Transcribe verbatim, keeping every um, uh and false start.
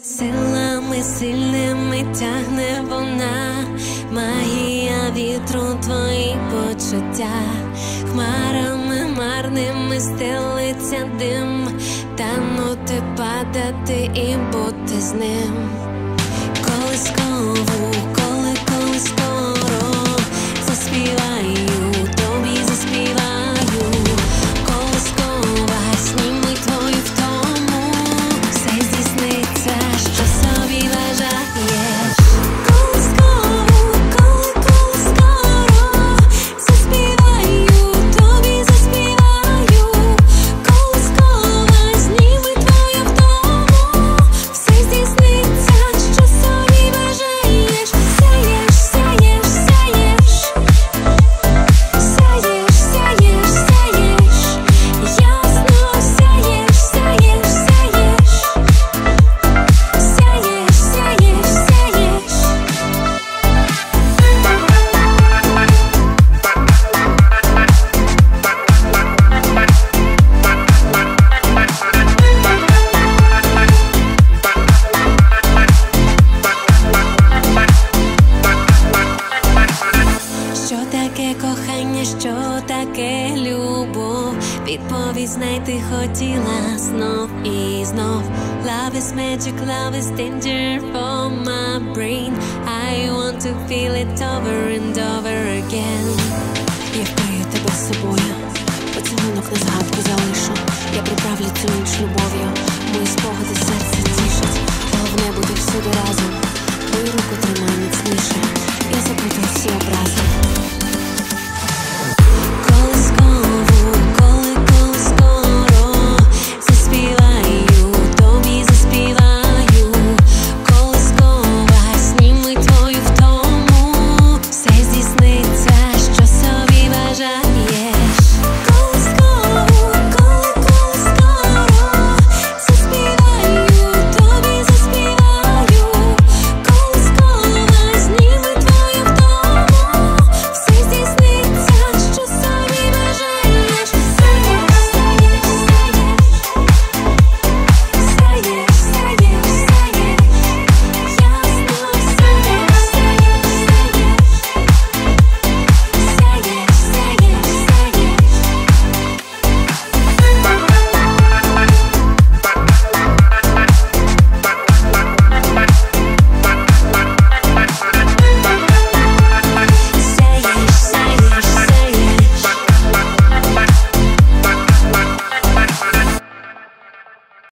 Силами сильними тягне вона, магія вітру, твої почуття, хмарами марними стелиться дим, танути, падати і бути з ним. Колискову, коли, коли скоро заспіваю, тобі заспіваю. Колискова, зніми твою втому, все здійсниться, що собі бажаєш. Колискову, коли, коли скоро заспіваю, тобі заспіваю. Колискова, зніми твою втому, все здійсниться, що собі бажаєш. Сяєш, сяєш, сяєш, сяєш, сяєш, сяєш, ясно сяєш, сяєш, сяєш, сяєш, сяєш, сяєш. Що таке кохання, що таке любов? Відповідь знайти хотіла знов і знов. Love is magic, love is danger for my brain. I want to feel it over and over again. Я вкрию тебе собою, поцілунок на згадку залишу. Я приправлю цю ніч любов'ю, мої спогади серце